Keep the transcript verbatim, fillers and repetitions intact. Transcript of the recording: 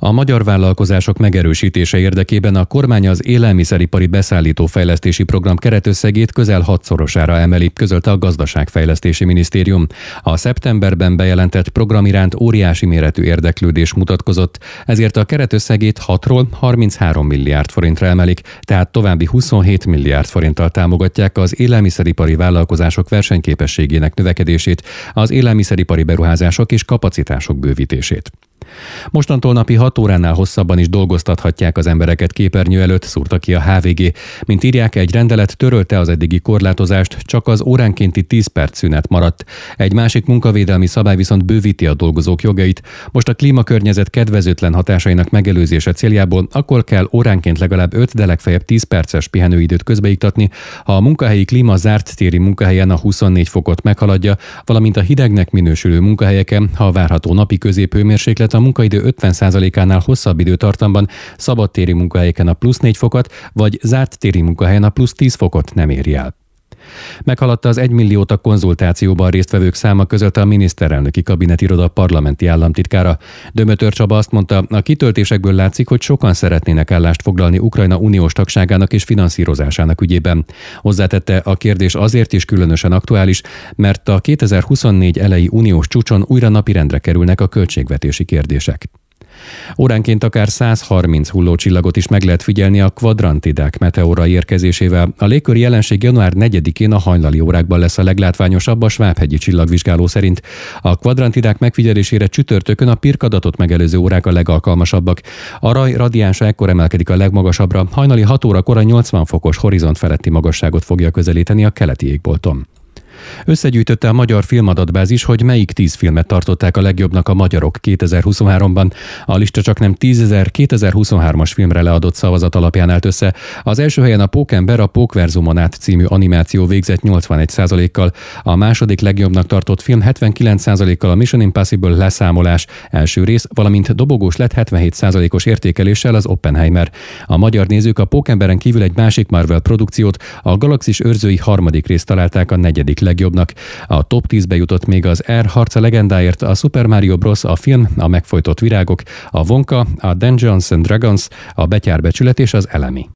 A magyar vállalkozások megerősítése érdekében a kormány az élelmiszeripari beszállító-fejlesztési program keretösszegét közel hatszorosára emeli, közölte a Gazdaságfejlesztési Minisztérium. A szeptemberben bejelentett program iránt óriási méretű érdeklődés mutatkozott, ezért a keretösszegét hatról harminchárom milliárd forintra emelik, tehát további huszonhét milliárd forinttal támogatják az élelmiszeripari vállalkozások versenyképességének növekedését, az élelmiszeripari beruházások és kapacitások bővítését. Mostantól napi hat óránál hosszabban is dolgoztathatják az embereket képernyő előtt, szúrta ki a há vé gé. Mint írják, egy rendelet törölte az eddigi korlátozást, csak az óránkénti tíz perc szünet maradt. Egy másik munkavédelmi szabály viszont bővíti a dolgozók jogait. Most a klímakörnyezet kedvezőtlen hatásainak megelőzése céljából akkor kell óránként legalább öt, de legfeljebb tíz perces pihenőidőt közbeiktatni, ha a munkahelyi klíma zárt téri munkahelyen a huszonnégy fokot meghaladja, valamint a hidegnek minősülő munkahelyeken, ha a várható napi középhőmérséklet a munkaidő ötven százalékánál hosszabb időtartamban, szabadtéri munkahelyeken a plusz négy fokot, vagy zárt téri munkahelyen a plusz tíz fokot nem éri el. Meghaladta az egymilliót a konzultációban résztvevők száma között a miniszterelnöki kabinetiroda parlamenti államtitkára. Dömötör Csaba azt mondta, a kitöltésekből látszik, hogy sokan szeretnének állást foglalni Ukrajna uniós tagságának és finanszírozásának ügyében. Hozzátette, a kérdés azért is különösen aktuális, mert a kétezer-huszonnégy elejé uniós csúcson újra napirendre kerülnek a költségvetési kérdések. Óránként akár száz harminc hullócsillagot is meg lehet figyelni a kvadrantidák meteora érkezésével. A légköri jelenség január negyedikén a hajnali órákban lesz a leglátványosabb a Svábhegyi csillagvizsgáló szerint. A kvadrantidák megfigyelésére csütörtökön a Pirkadatot megelőző órák a legalkalmasabbak. A raj radiánsa ekkor emelkedik a legmagasabbra, hajnali hat órakor a nyolcvan fokos horizont feletti magasságot fogja közelíteni a keleti égbolton. Összegyűjtötte a Magyar Filmadatbázis, hogy melyik tíz filmet tartották a legjobbnak a magyarok kétezer-huszonháromban. A lista csaknem tízezer kétezer-huszonhármas filmre leadott szavazat alapján állt össze. Az első helyen a Pókember, a Pókverzumon át című animáció végzett nyolcvanegy százalékkal. A második legjobbnak tartott film hetvenkilenc százalékkal a Mission Impossible leszámolás első rész, valamint dobogós lett hetvenhét százalékos értékeléssel az Oppenheimer. A magyar nézők a Pókemberen kívül egy másik Marvel produkciót, a Galaxis őrzői harmadik részt találták a negyedik legjobbnak. A top tízbe jutott még az R harca legendáért, a Super Mario Bros. A film, a Megfojtott virágok, a Wonka, a Dungeons and Dragons, a Betyárbecsület és az Elemi.